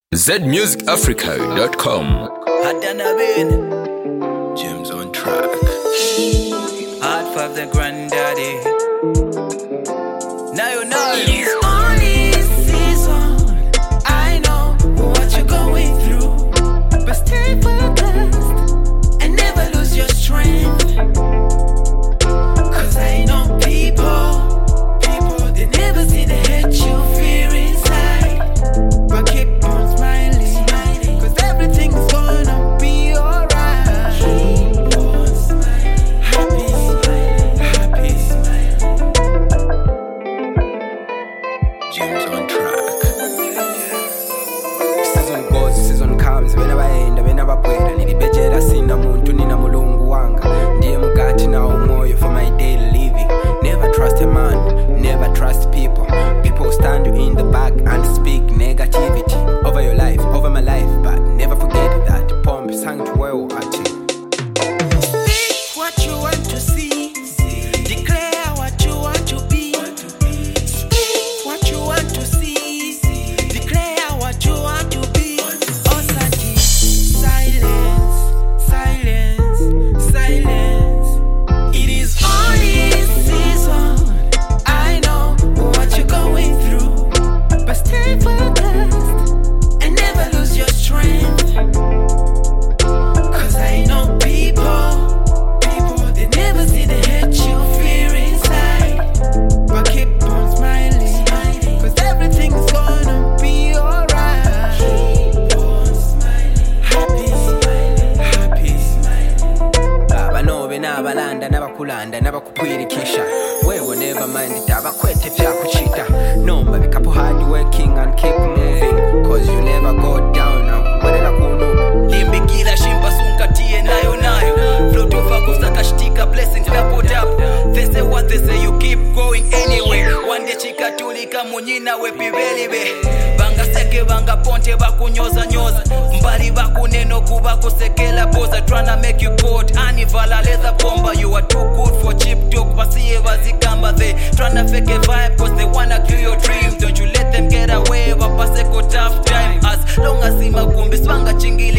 zmusicafrica.com. James on track. Hard for the granddaddy. Now you know It's only season. I know what you're going through, but stay focused and never lose your strength. Cause I know people they never see the hate you feel inside, but keep on smiling, cause everything is gonna be alright. Keep on smiling, happy. James on track. Season goes, season comes. Benabaenda, benababwera. Nilibejera sina muntu, nina mulungu wanga. Ndiye mugati na umoyo for my daily living. Never trust a man, never trust people. People stand you in the back and speak negativity over your life, over my life. But never forget that pomp sang to well at you. Speak what you want to see. Declare what you want to be. Speak what you want to see. Declare what you want to be. Osati, silence, silence, silence. It is only season. I know what you're going through, but stay focused and never lose your strength. Cause I know people they never see the hate you feel inside, but keep on smiling, cause everything is gonna be alright. Keep on smiling, happy. Bano benabalanda nabakulanda nabakupwirikisha. Wewe never mind it, abakwete vyakuchita. Nomba bikapo hard working and keep moving, cause you never go down now. Wadela kunu limbikila shimba sunkatie nayo float over kusakashtika blessings double up. They say what they say, you keep going anyway. One day chikatulika munyina wepibelibe banga seke banga ponte bakunyoza nyoza mbali bakuneno kuba kusekela boza tryna make you cold anivala leather bomba. You are too good for cheap talk basiye bazikamba. They tryna fake a vibe cause they wanna kill your dreams. Don't you let them get away wapase ko tough time. As long as imakumbi swanga chingi